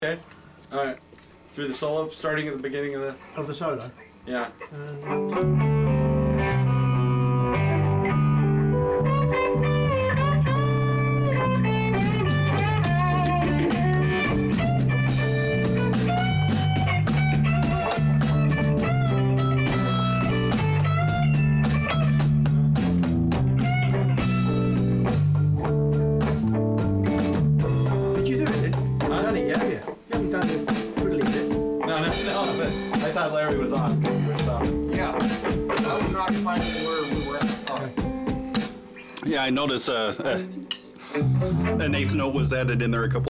Okay. All right. Through the solo, starting at the beginning of the. Of the solo. Yeah. Did you do it? Huh? Done it, yeah? You haven't done it. Released it. No. But I thought Larry was on. You were talking. Yeah, I was not finding where we were at. Yeah, I noticed an eighth note was added in there a couple